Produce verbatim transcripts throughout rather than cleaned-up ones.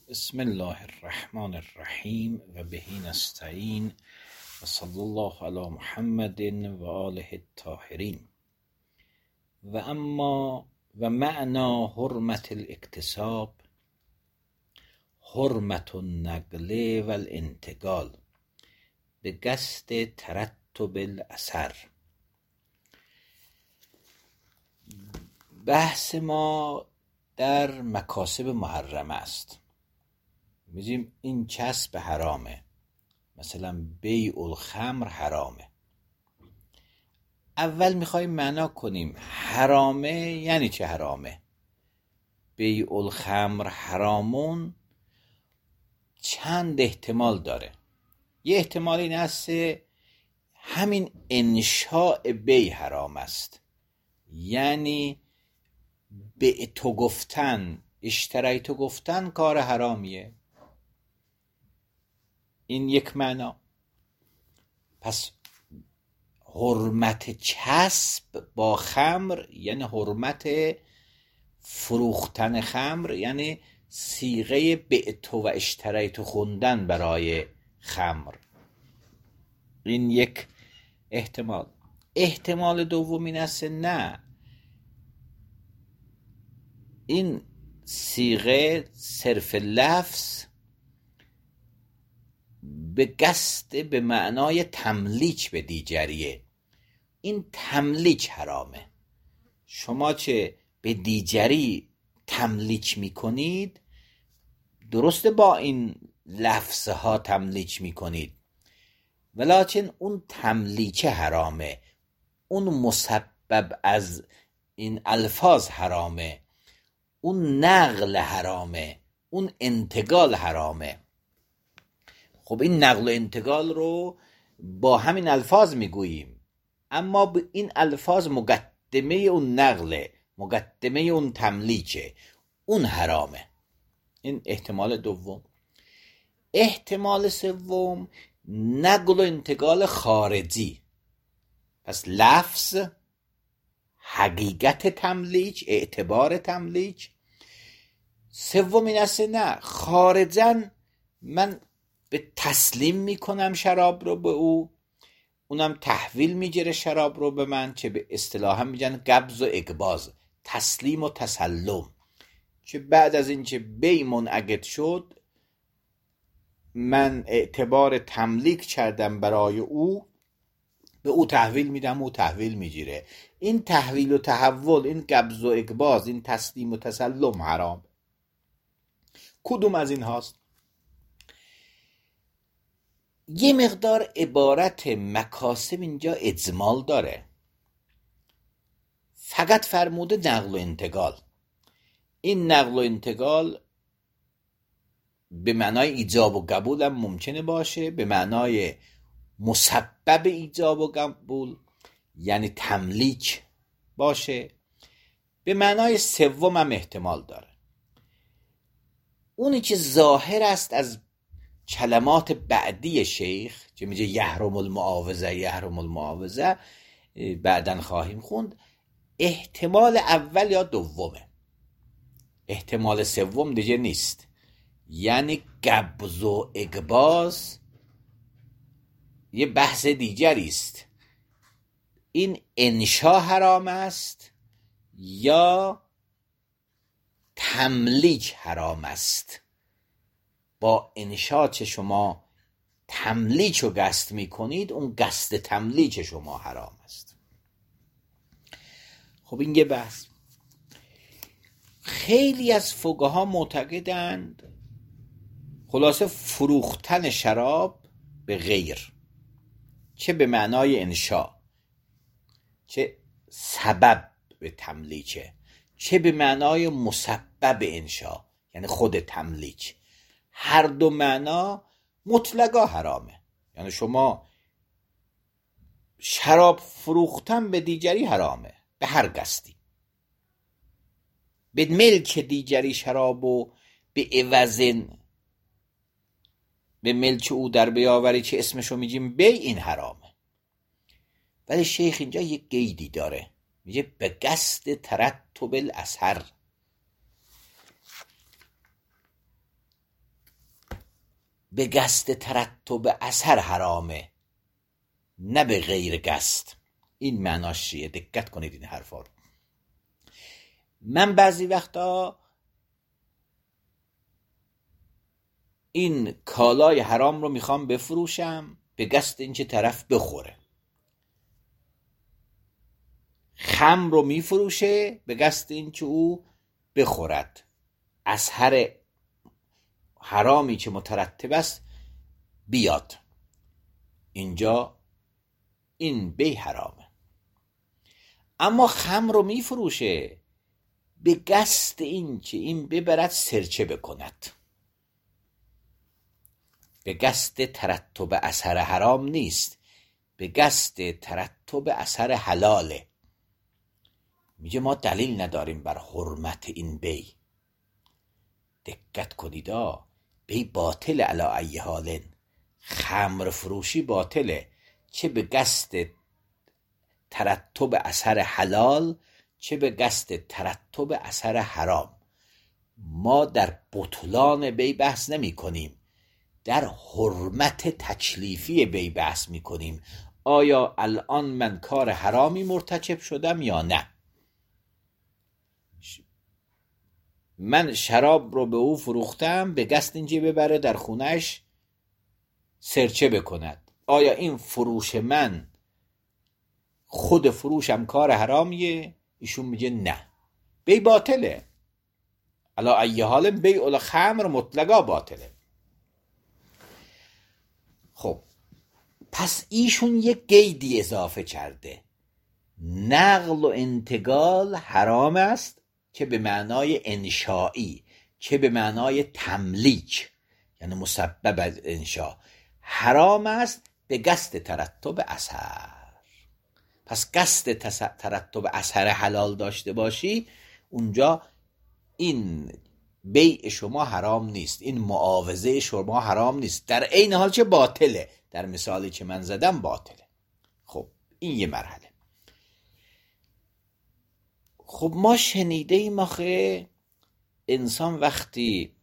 بسم الله الرحمن الرحیم و بهی نستعین و صلی الله علی محمد و آله الطاهرین. و اما و معنا حرمت الاکتساب حرمت النقل و الانتقال به قصد ترتب الاثر. بحث ما در مکاسب محرمه است. میگیم این کسب حرامه، مثلا بیع الخمر حرامه. اول میخوایم معنا کنیم حرامه یعنی چه حرامه. بیع الخمر حرامون چند احتمال داره. یه احتمال این است همین انشاء بیع حرام است، یعنی به تو گفتن، اشتری تو گفتن کار حرامیه. این یک معنا. پس حرمت کسب با خمر یعنی حرمت فروختن خمر، یعنی صیغه بعت و اشتریت خوندن برای خمر. این یک احتمال. احتمال دوم این است نه، این صیغه صرف لفظ به قصد به معنای تملیک به دیگریه. این تملیک حرامه. شما چه به دیگری تملیک میکنید، درسته با این لفظها تملیک میکنید، ولیکن اون تملیک حرامه، اون مسبب از این الفاظ حرامه، اون نقل حرامه، اون انتقال حرامه. خب این نقل و انتقال رو با همین الفاظ میگوییم، اما این الفاظ مقدمه اون نقله، مقدمه اون تملیکه، اون حرامه. این احتمال دوم. احتمال سوم نقل و انتقال خارجی. پس لفظ، حقیقت تملیک، اعتبار تملیک. سوم این است نه، خارجاً من به تسلیم میکنم شراب رو به او، اونم تحویل میگیره شراب رو به من، چه به اصطلاحا میگن قبض و اقباض، تسلیم و تسلم، که بعد از اینکه بیع منعقد شد من اعتبار تملیک کردم برای او، به او تحویل میدم، او تحویل میگیره. این تحویل و تحول، این قبض و اقباض، این تسلیم و تسلم حرام. کدوم از این هاست؟ یه مقدار عبارت مکاسب اینجا اجمال داره، فقط فرموده نقل و انتقال. این نقل و انتقال به معنای ایجاب و قبول هم ممکنه باشه، به معنای مسبب ایجاب و قبول یعنی تملیک باشه، به معنای سوم هم احتمال داره. اونی که ظاهر است از کلمات بعدی شیخ که میگه یحرم المعاوضه یحرم المعاوضه، بعدن خواهیم خوند، احتمال اول یا دومه. احتمال سوم دیگه نیست، یعنی قبض و اقباض یه بحث دیگری است. این انشا حرام است یا تملیک حرام است. با انشا چه شما تملیک رو قصد میکنید، اون قصد تملیک شما حرام است. خب این یه بحث. خیلی از فقها معتقدند خلاصه فروختن شراب به غیر، چه به معنای انشا، چه سبب به تملیکه، چه به معنای مسبب انشا یعنی خود تملیک، هر دو معنا مطلقا حرامه. یعنی شما شراب فروختن به دیگری حرامه به هر قصدی. به ملک دیگری شرابو به عوضن به ملک او در بیاوری که اسمشو میگیم بی، این حرامه. ولی شیخ اینجا یک قیدی داره، میگه به قصد ترتب الاثر. به قصد ترتب اثر حرامه، نه به غیر قصد. این معناش چیه؟ دقت کنید این حرفا رو. من بعضی وقتا این کالای حرام رو میخوام بفروشم به قصد اینکه طرف بخوره. خمر رو میفروشه به قصد اینکه او بخورد. اثر حرامی که مترتب است بیاد. اینجا این بیع حرامه. اما خمر رو میفروشه به قصد این که این ببرد سرچه بکند، به قصد ترتب اثر حرام نیست، به قصد ترتب اثر حلاله. میگه ما دلیل نداریم بر حرمت این بیع. دقت کنید ها، بیع باطل علی ای حال. خمر فروشی باطله، چه به قصد ترتب اثر حلال چه به قصد ترتب اثر حرام. ما در بطلان بیع بحث نمی کنیم، در حرمت تکلیفی بیع بحث می کنیم. آیا الان من کار حرامی مرتکب شدم یا نه؟ من شراب رو به او فروختم به قصد اینکه ببره در خونش سرچه بکند. آیا این فروش من خود فروشم کار حرامیه؟ ایشون میگه نه، بیع باطله. علا ای حال بیع الخمر مطلقا باطله. خب پس ایشون یک قیدی اضافه کرده، نقل و انتقال حرام است، که به معنای انشایی، که به معنای تملیک، یعنی مسبب از انشا. حرام است به قصد ترتب اثر. پس قصد ترتب اثر حلال داشته باشی، اونجا این بیع شما حرام نیست، این معاوضه شما حرام نیست، در عین حال چه باطله. در مثالی که من زدم باطله. خب این یه مرحله. خب ما شنیده ایم آخه انسان وقتی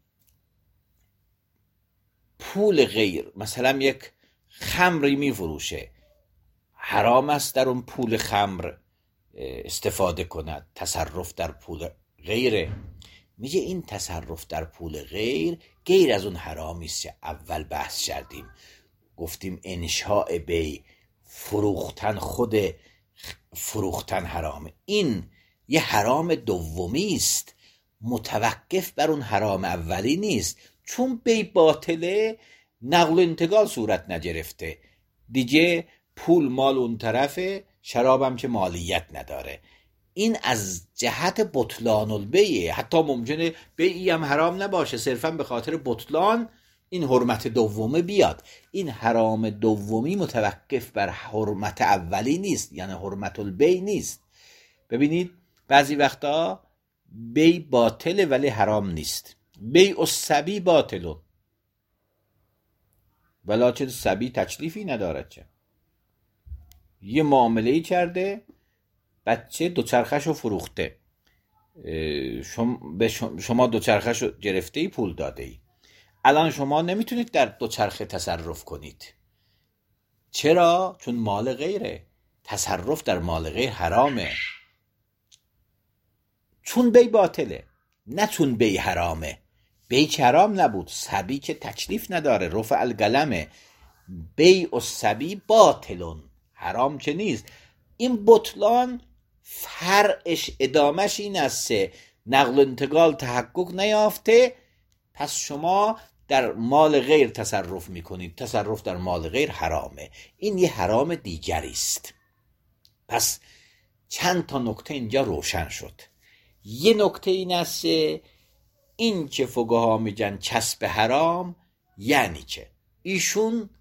پول غیر، مثلا یک خمری می فروشه، حرام است در اون پول خمر استفاده کند، تصرف در پول غیره. میگه این تصرف در پول غیر غیر از اون حرامی است که اول بحث کردیم. گفتیم انشاء بیع، فروختن، خود فروختن حرامه. این یه حرام دومی است، متوقف بر اون حرام اولی نیست. چون بیع باطله، نقل و انتقال صورت نگرفته دیگه، پول مال اون طرفه، شرابم که مالیت نداره. این از جهت بطلان البیع. حتی ممکنه بیعی هم حرام نباشه، صرفا به خاطر بطلان این حرمت دومه بیاد. این حرام دومی متوقف بر حرمت اولی نیست، یعنی حرمت البیع نیست. ببینید بعضی وقتا بیع باطله ولی حرام نیست. بیع الصبی باطلون، ولیکن صبی تکلیفی ندارد. چه یه معامله‌ای کرده، بچه دوچرخش رو فروخته، شما به شما دوچرخش رو گرفته ای، پول داده ای. الان شما نمیتونید در دوچرخه تصرف کنید. چرا؟ چون مال غیره. تصرف در مال غیر حرامه، چون بیع باطله، نه چون بیع حرامه. بیع که حرام نبود، صبی که تکلیف نداره، رفع القلمه. بیع الصبی باطلون، حرام که نیست. این بطلان فرعش، ادامش این است، نقل و انتقال تحقق نیافته، پس شما در مال غیر تصرف میکنید. تصرف در مال غیر حرامه. این یه حرام دیگری است. پس چند تا نکته اینجا روشن شد. یه نکته این است، این که فقها میگن کسب حرام یعنی چه؟ ایشون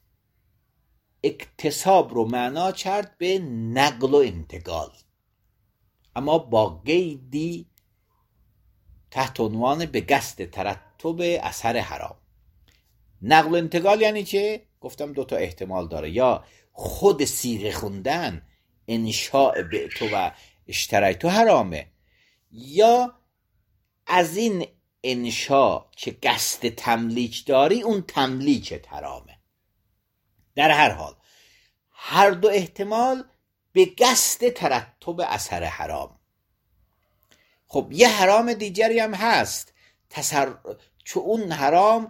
اکتساب رو معنا کرد به نقل و انتقال، اما با قیدی تحت عنوان به قصد ترتب اثر حرام. نقل و انتقال یعنی چه؟ گفتم دو تا احتمال داره، یا خود صیغه خوندن، انشاء بعت و اشتریت حرامه، یا از این انشا که قصد تملیک داری اون تملیکت حرامه. در هر حال هر دو احتمال به قصد ترتب اثر حرام. خب یه حرام دیگری هم هست، تصر... چون اون حرام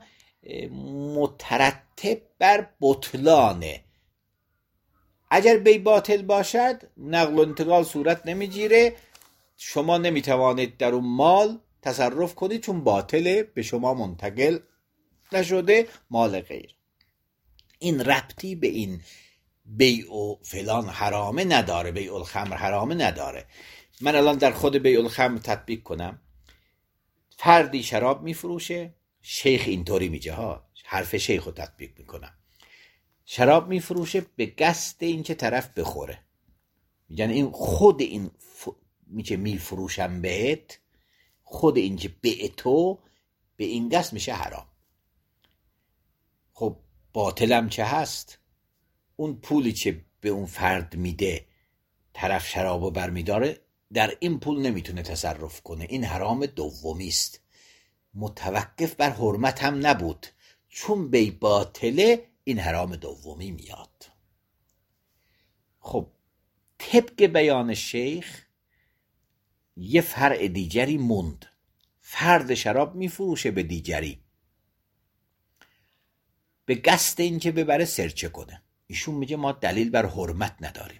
مترتب بر بطلانه. اگر بی باطل باشد نقل و انتقال صورت نمیگیره، شما نمیتوانید در اون مال تصرف کنید چون باطله، به شما منتقل نشده، مال غیر. این ربطی به این بیع و فلان حرامه نداره، بیع الخمر حرامه نداره. من الان در خود بیع الخمر تطبیق کنم. فردی شراب میفروشه، شیخ اینطوری میگه ها، حرف شیخ رو تطبیق میکنم. شراب میفروشه به قصد این که طرف بخوره، میگن این خود این ف... میگه میفروشم بهت، خود این که به تو به این قصد میشه حرام. خب باطلم چه هست؟ اون پولی که به اون فرد میده، طرف شرابو برمیداره، در این پول نمیتونه تصرف کنه، این حرام دومی است. متوقف بر حرمت هم نبود، چون بی باطله این حرام دومی میاد. خب طبق بیان شیخ یه فرع دیگری موند. فرد شراب میفروشه به دیگری به قصد این که ببره سرچه کنه. ایشون میگه ما دلیل بر حرمت نداریم،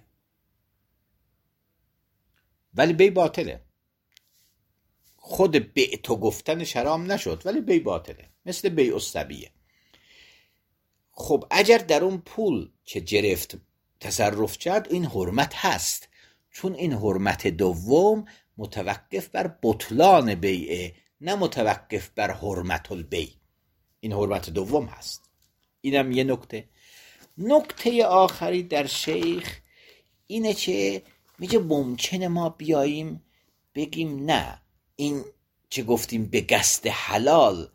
ولی بی باطله. خود بیع تو گفتن شرام نشد، ولی بی باطله، مثل بیع الصبیه. خب اگر در اون پول که گرفت تصرف کرد، این حرمت هست، چون این حرمت دوم متوقف بر بطلان بیعه، نه متوقف بر حرمت البیع. این حرمت دوم هست. اینم یه نکته. نکته آخری در شیخ اینه که میگه ممکنه ما بیاییم بگیم نه، این که گفتیم به قصد حلال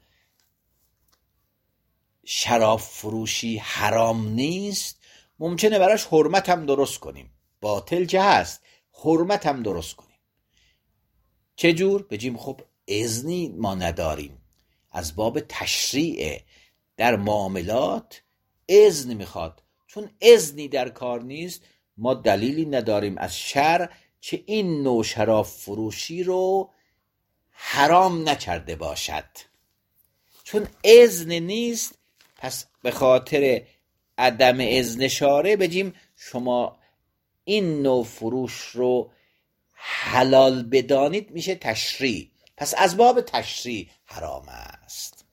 شراب فروشی حرام نیست، ممکنه براش حرمت هم درست کنیم. باطل چه هست؟ حرمت هم درست کنیم. چجور؟ بگیم خب اذنی ما نداریم، از باب تشریع در معاملات اذن میخواد، چون اذنی در کار نیست، ما دلیلی نداریم از شرع که این نوع شراب فروشی رو حرام نکرده باشد. چون اذن نیست، پس به خاطر عدم اذن شارع بگیم شما این نوع فروش رو حلال بدانید، میشه تشریع، پس از باب تشریع حرام است.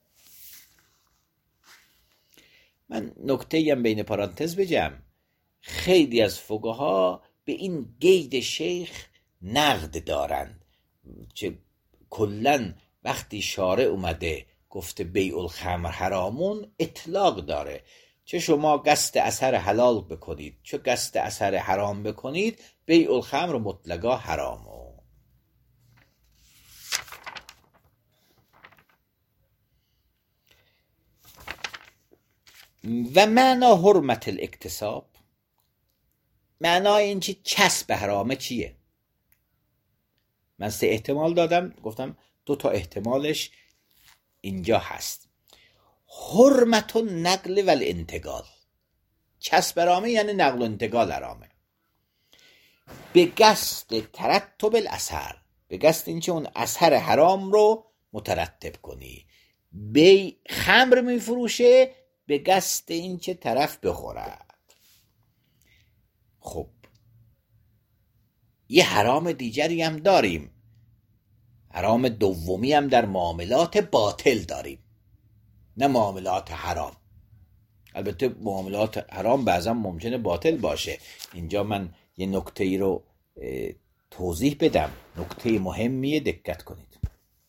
من نکته‌ای هم بین پرانتز بگم، خیلی از فقها به این قید شیخ نقد دارند که کلن وقتی شارع اومده گفته بیع الخمر حرامون، اطلاق داره، چه شما قصد اثر حلال بکنید چه قصد اثر حرام بکنید، بیع الخمر مطلقا حرامه. و معنا حرمت الاکتساب، معنای این چی کسب حرامه چیه؟ من سه احتمال دادم، گفتم دو تا احتمالش اینجا هست. حرمت النقل و الانتقال، کسب حرامه یعنی نقل و انتقال حرامه. به قصد ترتب الاثر، به قصد این چه اون اثر حرام رو مترتب کنی. بی خمر میفروشه به قصد این چه طرف بخورد. خب یه حرام دیگری هم داریم، حرام دومی هم در معاملات باطل داریم، نه معاملات حرام. البته معاملات حرام بعضا ممکنه باطل باشه. اینجا من یه نکته ای رو توضیح بدم، نکته مهمیه، دقت کنید.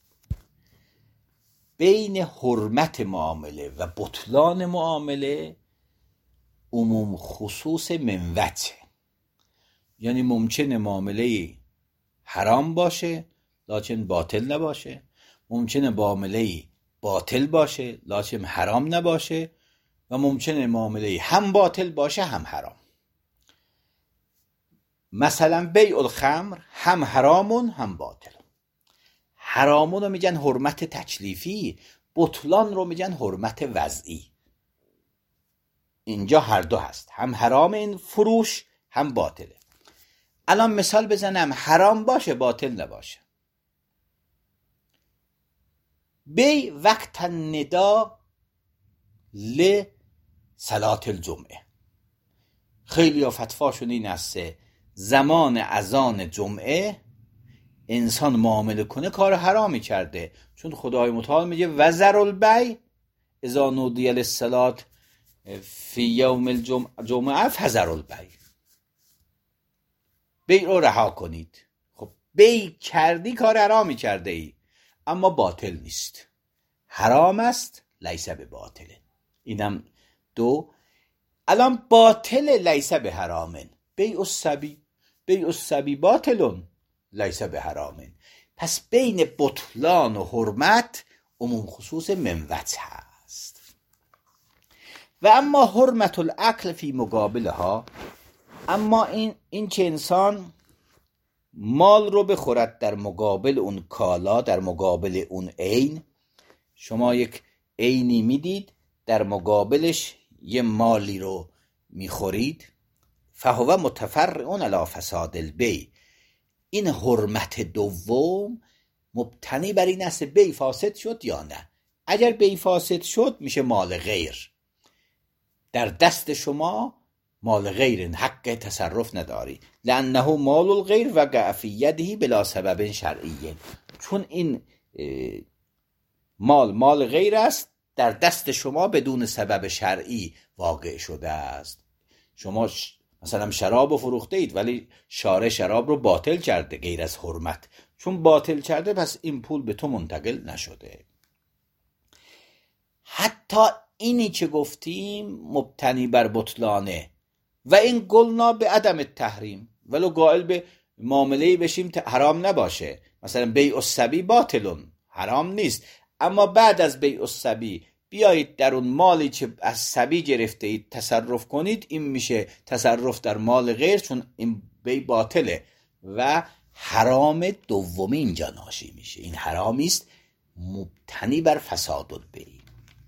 بین حرمت معامله و بطلان معامله عموم خصوص من وجه، یعنی ممکنه معامله حرام باشه لکن باطل نباشه، ممکنه معامله باطل باشه لکن حرام نباشه، و ممکنه معامله هم باطل باشه هم حرام. مثلا بیع الخمر هم حرامون هم باطل. حرامون رو میگن حرمت تکلیفی، بطلان رو میگن حرمت وضعی. اینجا هر دو هست، هم حرام این فروش هم باطله. الان مثال بزنم حرام باشه باطل نباشه. بی وقت الندا لصلاة الجمعه، خیلی ها فتواشون این است زمان اذان جمعه انسان معامله کنه کار حرامی کرده، چون خدای متعال میگه وذروا البیع اذا نودی للصلاة فی یوم الجمعه فذروا البیع، بیع رو رها کنید. خب بیع کردی کار حرامی کرده ای، اما باطل نیست، حرام است لیس به باطله. اینم دو. الان باطل لیس به حرامن، بیع الصبی، بیع الصبی باطلون لیس به حرامن. پس بین بطلان و حرمت عموم خصوص منوط هست. و اما حرمت الاکل فی مقابلها، اما این این که انسان مال رو بخورد در مقابل اون کالا، در مقابل اون عین. شما یک عینی میدید در مقابلش یه مالی رو میخورید، فهو متفرع علی فساد البیع. این حرمت دوم مبتنی بر این است بیع فاسد شد یا نه. اگر بیع فاسد شد میشه مال غیر، در دست شما مال غیر، حق تصرف نداری. لانه مال الغیر وقع فی یده بلا سبب شرعی، چون این مال مال غیر است، در دست شما بدون سبب شرعی واقع شده است. شما مثلا شراب رو فروخته اید ولی شارع شراب رو باطل کرده غیر از حرمت، چون باطل کرده پس این پول به تو منتقل نشده. حتی اینی که گفتیم مبتنی بر بطلانه و این قلنا به عدم التحریم، ولو قائل به معامله‌ای بشیم حرام نباشه، مثلا بیع الصبی باطلون حرام نیست، اما بعد از بیع الصبی بیایید در اون مالی که از صبی گرفته اید تصرف کنید، این میشه تصرف در مال غیر، چون این بیع باطله و حرام دومی اینجا ناشی میشه. این حرامی است مبتنی بر فساد البیع.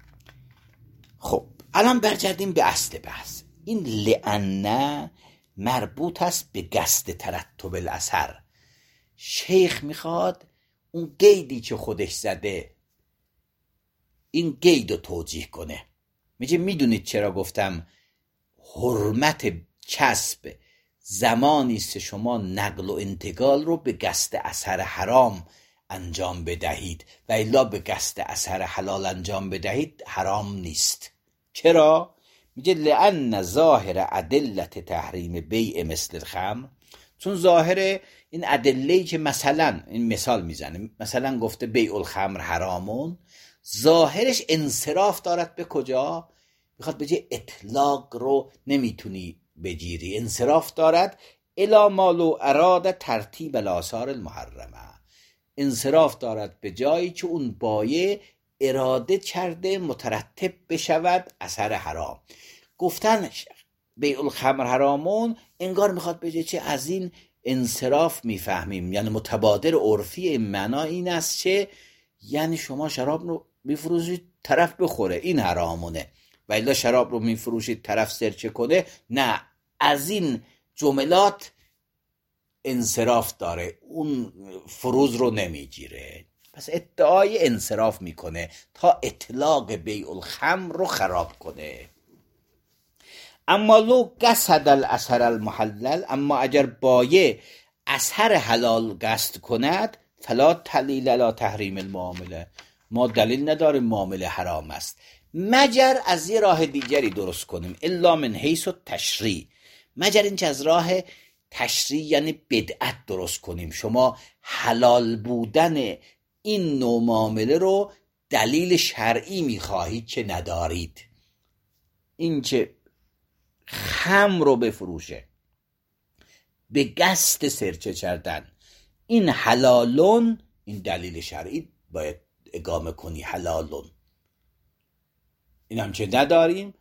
خب الان برگردیم به اصل بحث. این لعنه مربوط است به قصد ترتب الاثر. شیخ میخواد اون قیدی که خودش زده این قید رو توجیه کنه. میگه میدونید چرا گفتم حرمت کسب زمانی است شما نقل و انتقال رو به قصد اثر حرام انجام بدهید و الا به قصد اثر حلال انجام بدهید حرام نیست. چرا؟ میگه لأن ظاهر ادلت تحریم بیع مثل الخمر، چون ظاهر این ادله‌ای که مثلا این مثال میزنه، مثلا گفته بیع الخمر حرامون، ظاهرش انصراف دارد به کجا؟ میخواد بگه اطلاق رو نمیتونی بگیری، انصراف دارد الی ما لو اراد ترتیب الاثار المحرمه، انصراف دارد به جایی که اون بایع اراده کرده مترتب بشود اثر حرام. گفتن بیع الخمر حرامون انگار میخواد بگه چه از این انصراف میفهمیم، یعنی متبادر عرفی این معنا این است که یعنی شما شراب رو میفروشید طرف بخوره این حرامونه، و الا شراب رو میفروشید طرف سرچه کنه نه. از این جملات انصراف داره، اون فروز رو نمیگیره، پس ادعای انصراف میکنه تا اطلاق بیع الخمر رو خراب کنه. اما لو قصد الاثر المحلل، اما اگر بایع اثر حلال قصد کند فلا دلیل علی تحریم المعامله، ما دلیل نداریم معامله حرام است، مگر از یه راه دیگری درست کنیم. الا من حیث التشریع، مگر اینکه از راه تشریع یعنی بدعت درست کنیم. شما حلال بودن این نوع معامله رو دلیل شرعی میخواهید که ندارید. این که خمر رو بفروشه به قصد سرچه کردن این حلالون، این دلیل شرعی باید اقامه کنی حلالون. این هم که نداریم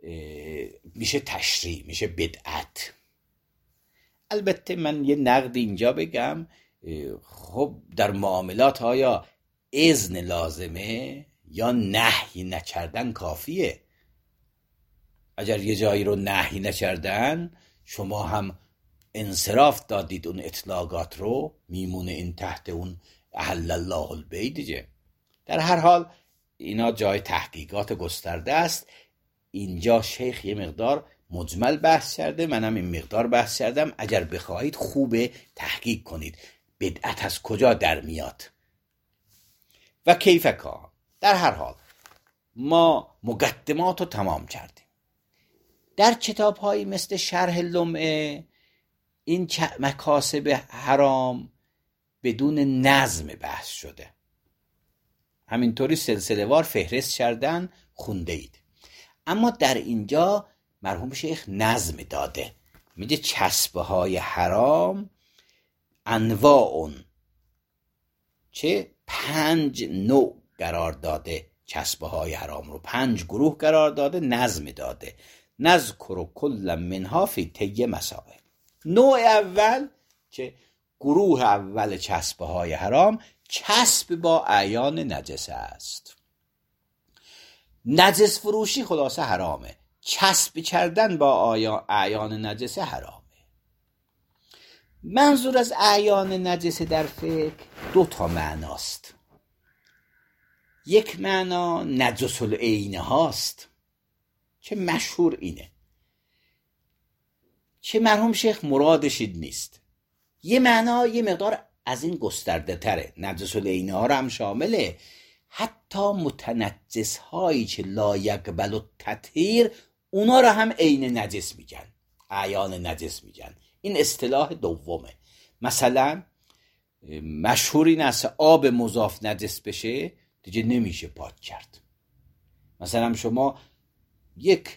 میشه تشریع، میشه بدعت. البته من یه نقد اینجا بگم، خب در معاملات آیا اذن لازمه یا نهی نکردن کافیه؟ اگر یه جایی رو نهی نکردن، شما هم انصراف دادید اون اطلاقات رو، میمونه این تحت اون احل الله البیع دیگه. در هر حال اینا جای تحقیقات گسترده است. اینجا شیخ یه مقدار مجمل بحث کرده، منم این مقدار بحث کردم. اگر بخواهید خوبه تحقیق کنید بدعت از کجا در میاد و کیفکا. در هر حال ما مقدمات رو تمام کردیم. در کتاب هایی مثل شرح لمعه این مکاسب حرام بدون نظم بحث شده، همینطوری سلسله وار فهرست کردن، خونده اید. اما در اینجا مرحوم شیخ نظم داده، میگه چسبه های حرام انواع، چه پنج نوع قرار داده، چسبه های حرام رو پنج گروه قرار داده، نظم داده. نذکر کل منها فی طی مسائل. نوع اول که گروه اول چسبه های حرام چسب با اعیان نجسه است. نجس فروشی خلاصه حرامه، چسب کردن با اعیان نجسه حرامه. منظور از اعیان نجسه در فقه دو تا معناست. یک معنا نجس العین هاست که مشهور اینه، که مرحوم شیخ مرادش این نیست. یه معنا یه مقدار از این گسترده تره، نجس العین ها رو هم شامله، حتی متنجس هایی که لا یقبل التطهیر اونا رو هم عین نجس میگن، اعیان نجس میگن. این اصطلاح دومه. مثلا مشهور این است آب مضاف نجس بشه دیگه نمیشه پاک کرد. مثلا شما یک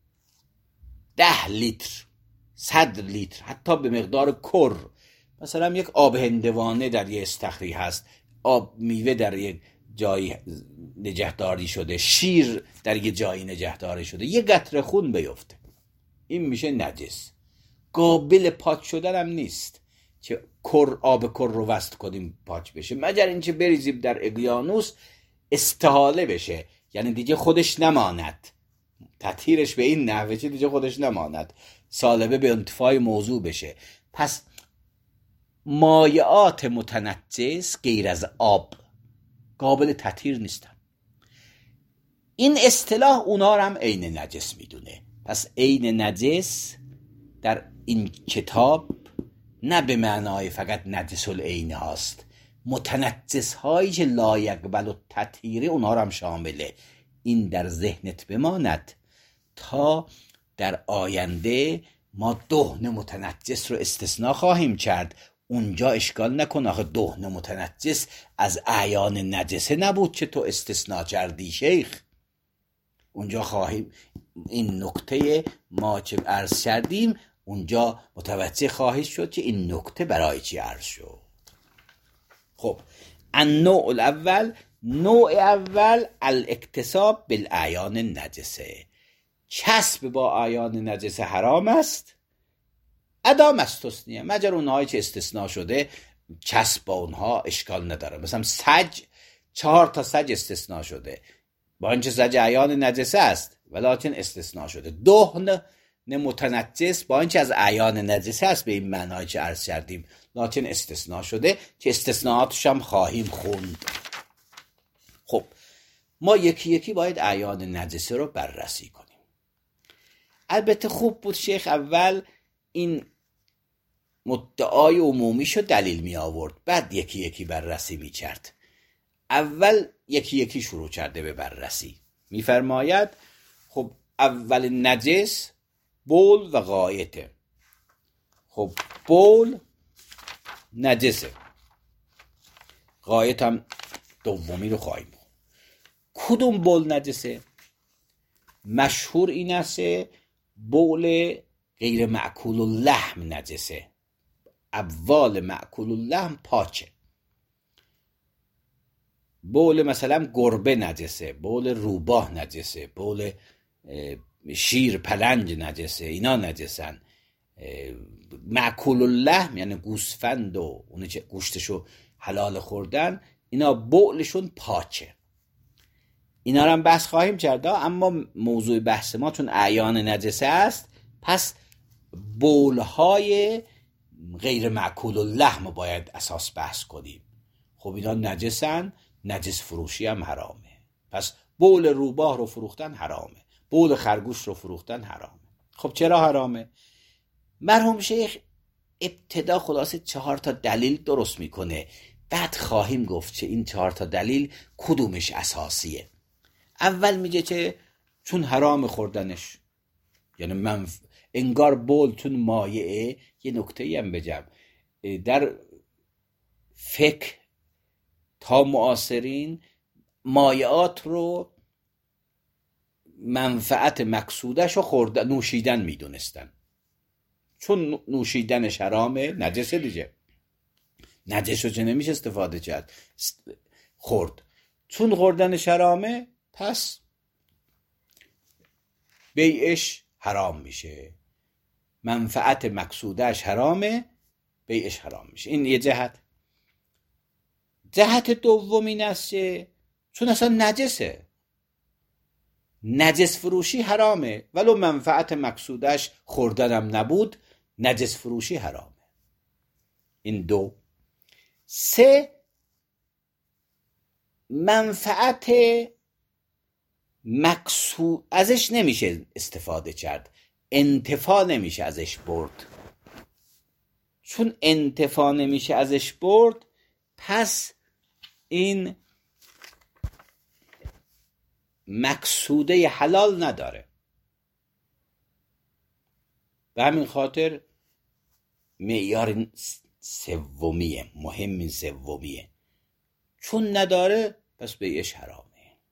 ده لیتر، صد لیتر، حتی به مقدار کر، مثلا یک آب هندوانه در یه استخری هست، آب میوه در یک جایی نگهداری شده، شیر در یه جایی نگهداری شده، یه قطره خون بیفته، این میشه نجس. قابل پاک شدن هم نیست که کر آب کر رو وصل کنیم پاک بشه، مگر اینکه بریزیم در اقیانوس استحاله بشه، یعنی دیگه خودش نماند، تطهیرش به این نحوه که دیگه خودش نماند، سالبه به انتفاع موضوع بشه. پس مایعات متنجس غیر از آب قابل تطهیر نیستن. این اصطلاح اونا رو هم عین نجس میدونه. پس عین نجس در این کتاب نه به معنای فقط نجس العین هاست، متنجس هایی که لا یقبل التطهیر اونها رو هم شامله. این در ذهنت بماند تا در آینده ما دهن متنجس رو استثناء خواهیم کرد. اونجا اشکال نکن، آخه دهن متنجس از اعیان نجسه نبود که تو استثناء کردی شیخ. اونجا خواهیم این نکته ما چه عرض کردیم، اونجا متوجه خواهید شد که این نکته برای چی عرض شد. خب النوع الاول، نوع اول الاکتساب بالاعیان نجسه، چسب با اعیان نجسه حرام است، ادام استثنیه، مگر اونهایی که استثناء شده چسب با اونها اشکال نداره. مثلا سج، چهار تا سج استثناء شده، با اینکه سج اعیان نجسه است ولکن استثناء شده. دهن متنجس با اینکه از اعیان نجسه است به این معنایی که عرض کردیم، لکن استثناء شده که استثناءاتش هم خواهیم خوند. خب ما یکی یکی باید اعیان نجسه رو بررسی کنیم. البته خوب بود شیخ اول این مدعای عمومیشو دلیل می آورد، بعد یکی یکی بررسی می کرد. اول یکی یکی شروع کرده به بررسی. می فرماید خب اول نجس بول و غایته. خب بول نجسه، غایت هم دومی رو خواهیم. کدوم بول نجسه؟ مشهور این است بول غیر معکول اللحم نجسه، ابوال معکول اللحم پاکه. بول مثلا گربه نجسه، بول روباه نجسه، بول شیر پلنج نجسه، اینا نجسن. معکول اللحم یعنی گوسفند و اون که گوشتشو حلال خوردن، اینا بولشون پاچه. اینا رو هم بحث خواهیم کرد، اما موضوع بحث ما چون اعیان نجسه است، پس بولهای غیر معکول اللحم باید اساس بحث کنیم. خب اینا نجسن، نجس فروشی هم حرامه. پس بول روباه رو فروختن حرامه، بول خرگوش رو فروختن حرامه. خب چرا حرامه؟ مرحوم شیخ ابتدا خلاصه چهار تا دلیل درست میکنه، بعد خواهیم گفت چه این چهار تا دلیل کدومش اساسیه. اول میگه که چون حرام خوردنش، یعنی منف... انگار بول چون مایعه. یه نکته هم بگم، در فقه تا معاصرین مایعات رو منفعت مقصودش رو خوردن نوشیدن میدونستن، چون نوشیدنش حرامه نجسه دیگه، نجس رو چه نمیشه استفاده کرد خورد، چون خوردنش حرامه پس بیعش حرام میشه، منفعت مقصودش حرامه بیعش حرام میشه. این یه جهت. جهت دوم این است که چون اصلا نجسه، نجس فروشی حرامه، ولو منفعت مقصودش خوردنم نبود نجس فروشی حرامه. این دو. سه، منفعت مقصود ازش نمیشه استفاده کرد، انتفاع نمیشه ازش برد. چون انتفاع نمیشه ازش برد پس این مقصوده حلال نداره. به همین خاطر معیار سومیه، مهم سومیه، چون نداره پس بیعش حرامه.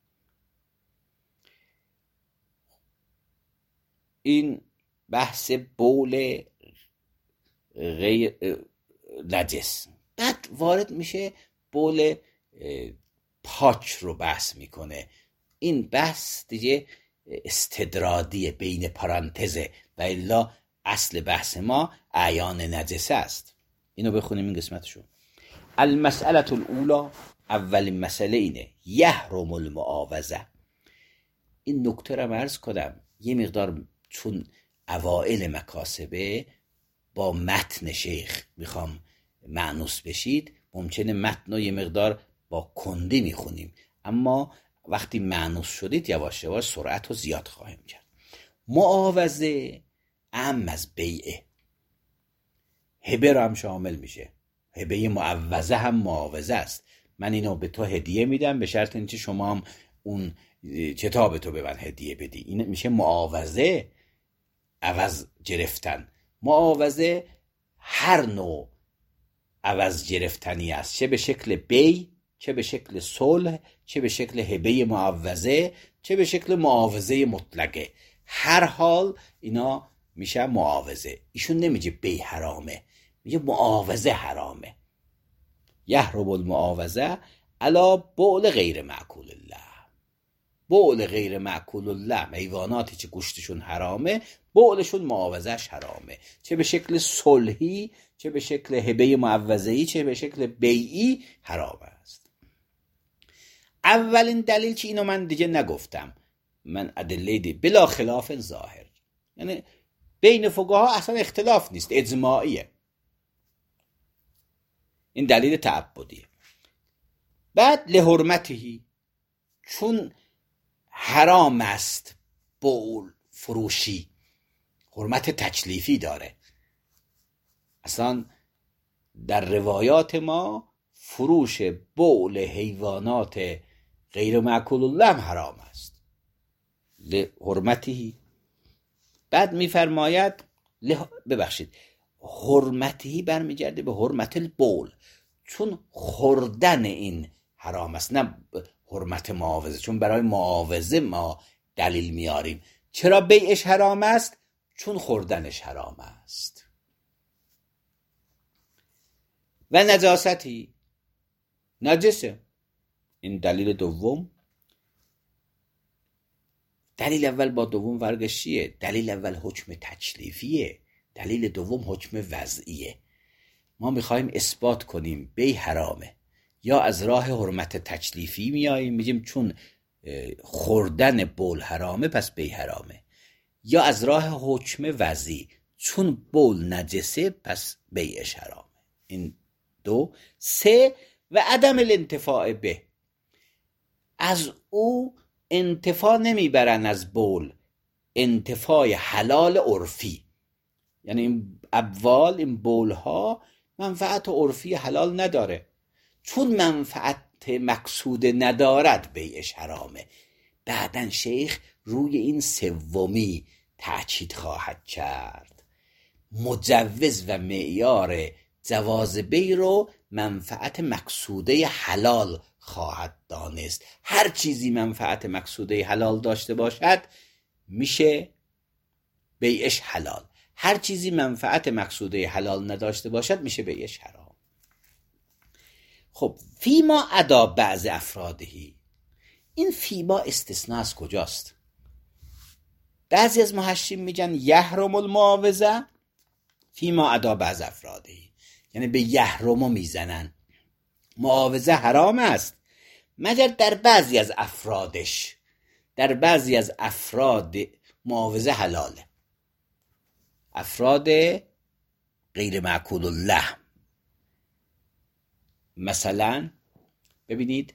این بحث بول غیر نجس. بعد وارد میشه بول پاک رو بحث میکنه. این بحث دیگه استدرادیه، بین پرانتزه، و الا اصل بحث ما اعیان نجسه است. اینو بخونیم این قسمتشو. المسئله الاولی، اولین مسئله اینه یحرم المعاوضه. این نکته رو عرض کنم، یه مقدار چون اوائل مکاسبه با متن شیخ میخوام معنوس بشید، ممکنه متن رو یه مقدار با کندی میخونیم، اما وقتی معنوس شدید یواش یواش سرعت رو زیاد خواهیم کرد. معاوضه اعم از بیعه، هبه رو هم شامل میشه. هبه معوضه هم معاوضه است. من اینو به تو هدیه میدم به شرط اینکه شما هم اون کتاب تو به من هدیه بدی. این میشه معاوضه، عوض گرفتن. معاوضه هر نوع عوض گرفتنی است، چه به شکل بی، چه به شکل صلح، چه به شکل هبه معوضه، چه به شکل معاوضه مطلقه. هر حال اینا میشه معاوضه. ایشون نمیگه بی حرامه، میگه معاوضه حرامه. یحرم المعاوضه علی بول غیر معکول الله. بول غیر معکول الله، حیواناتی که گوشتشون حرامه بولشون معاوضهش حرامه، چه به شکل صلحی، چه به شکل هبه معوضه‌ای، چه به شکل بیعی حرام است. اولین دلیل که اینو من دیگه نگفتم، من ادله دی بلا خلاف ظاهر، یعنی بین فقها اصلا اختلاف نیست، اجماعیه. این دلیل تعبدیه. بعد لحرمتهی، چون حرام است بول فروشی، حرمت تکلیفی داره. اصلا در روایات ما فروش بول حیوانات غیر معکول الله حرام است، لحرمتهی. بعد میفرماید لح... ببخشید حرمتهی برمیگرده به حرمت البول، چون خوردن این حرام است، نه حرمت معاوضه. چون برای معاوضه ما دلیل میاریم. چرا بیعش حرام است؟ چون خوردنش حرام است. و نجاستی، نجسه. این دلیل دوم. دلیل اول با دوم فرقش چیه؟ دلیل اول حکم تکلیفیه، دلیل دوم حکم وضعیه. ما میخوایم اثبات کنیم بی حرامه، یا از راه حرمت تکلیفی میاییم میگیم چون خوردن بول حرامه پس بی حرامه، یا از راه حکم وضعی چون بول نجسه پس بیعش حرامه. این دو. سه و عدم الانتفاع به، از او انتفاع نمیبرن از بول انتفاع حلال عرفی، یعنی این ابوال این بول ها منفعت عرفی حلال نداره، چون منفعت مقصود ندارد بیعش حرامه. بعدن شیخ روی این سومی تأکید خواهد کرد، مجوز و معیار جواز بی رو منفعت مقصوده حلال خواهد دانست. هر چیزی منفعت مقصوده حلال داشته باشد میشه بیعش حلال، هر چیزی منفعت مقصوده حلال نداشته باشد میشه بیعش حرام. خب فیما ادا بعض افرادهی، این فیما استثناء از کجاست؟ بعضی از محشین میگن یحرم المعاوضه فیما ادا بعض افرادهی، یعنی به یحرمو میزنن، معاوضه حرام است مگر در بعضی از افرادش، در بعضی از افراد معاوضه حلاله. افراد غیر مأکول اللحم، مثلا ببینید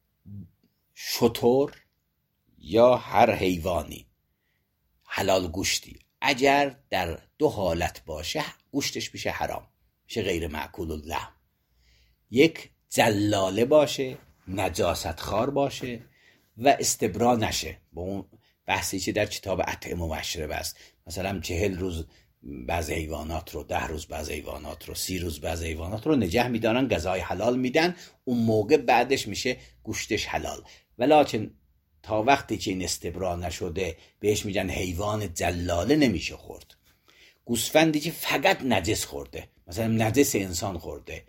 شتر یا هر حیوانی حلال گوشتی اگر در دو حالت باشه گوشتش میشه حرام، میشه غیر مأکول اللحم. یک جلاله باشه، نجاست خار باشه و استبرا نشه، با اون بحثی که در کتاب اطعمه و مشربه است، مثلا چهل روز بعض حیوانات رو، ده روز بعض حیوانات رو، سی روز بعض حیوانات رو نجه میدارن، غذای حلال میدن، اون موقع بعدش میشه گوشتش حلال. ولیکن تا وقتی که این استبرا نشده بهش میگن حیوان جلاله نمیشه خورد. گوسفندی که فقط نجس خورده، مثلا نجس انسان خورده،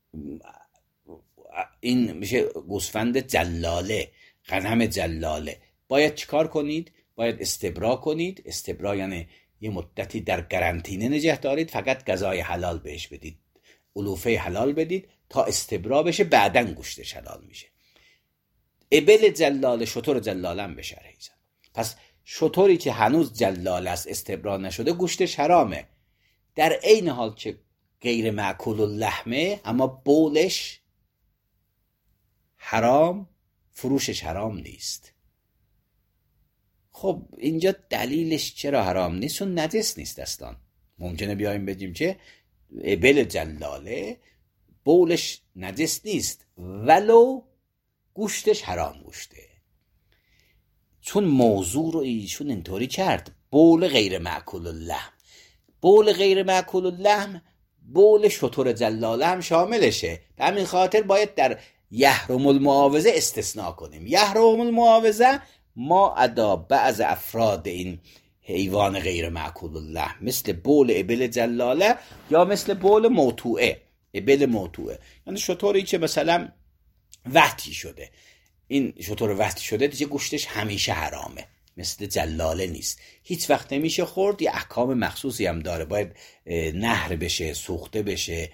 این میشه گوسفند جلاله، غنم جلاله. باید چیکار کنید؟ باید استبرا کنید. استبرا یعنی یه مدتی در قرنطینه نگه دارید، فقط غذای حلال بهش بدید، علوفه حلال بدید تا استبرا بشه، بعدن گوشتش حلال میشه. ابل جلاله، شتر جلاله هم بشه ریزن. پس شتری که هنوز جلاله است، استبرا نشده، گوشتش حرامه. در عین حال که غیر مأکول اللحمه اما بولش حرام، فروشش حرام نیست. خب اینجا دلیلش چرا حرام نیست؟ اون نجس نیست اصلا. ممکنه بیایم بگیم که ابل جلاله بولش نجس نیست ولو گوشتش حرام گوشته، چون موضوع رو ایشون اینطوری کرد، بول غیر مأکول اللحم. بول غیر مأکول اللحم بول شتر جلاله هم شاملشه، به همین خاطر باید در یحرم المعاوضه استثناء کنیم. یحرم المعاوضه ما ادا بعض افراد این حیوان غیر مأکول اللحم، مثل بول ابل جلاله یا مثل بول موتوعه، ابل موتوعه، یعنی شتری که مثلا وحتی شده، این شتر وحتی شده دیگه گوشتش همیشه حرامه، مثل جلاله نیست، هیچ وقت نمیشه خورد، یه احکام مخصوصی هم داره، باید نهر بشه، سوخته بشه،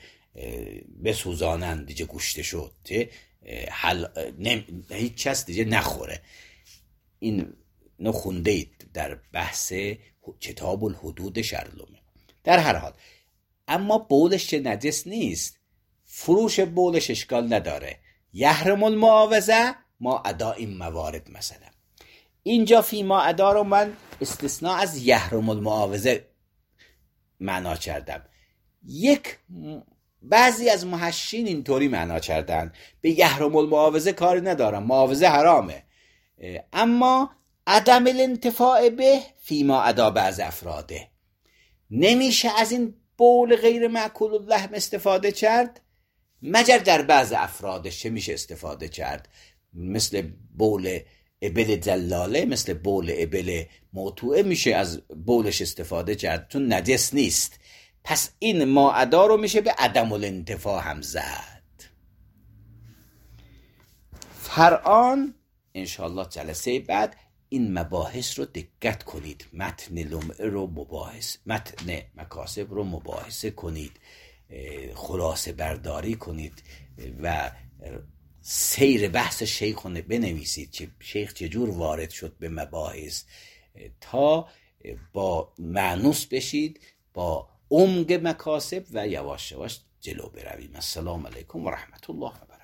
بسوزانن دیگه گوشتشو، حل... نم... هیچ کس دیگه نخوره. این نخونده اید در بحث کتاب الحدود شرلومه. در هر حال اما بولش که نجس نیست، فروش بولش اشکال نداره. یحرم المعاوضه ما ادا این موارد. مثلا اینجا فی ما ادا رو من استثناء از یحرم المعاوضه معنا کردم. یک بعضی از محشین اینطوری معنا کردن، به یحرم المعاوضه کاری ندارم، معاوضه حرامه، اما عدم الانتفاع به فی ما ادا بعض افراده، نمیشه از این بول غیر مأکول اللحم استفاده کرد مگر در بعض افرادش. چه میشه استفاده کرد؟ مثل بول ابل جلاله، مثل بول ابل موتوعه میشه از بولش استفاده کرد چون نجس نیست. پس این ما ادا رو میشه به عدم الانتفاع هم زد. فرعان انشاءالله جلسه بعد این مباحث رو دقت کنید، متن لمعه رو مباحث متن مکاسب رو مباحثه کنید، خلاصه برداری کنید و سیر بحث شیخ رو بنویسید که شیخ چجور وارد شد به مباحث، تا با مانوس بشید با عمق مکاسب و یواش یواش جلو برویم. السلام علیکم و رحمت الله و برکاته.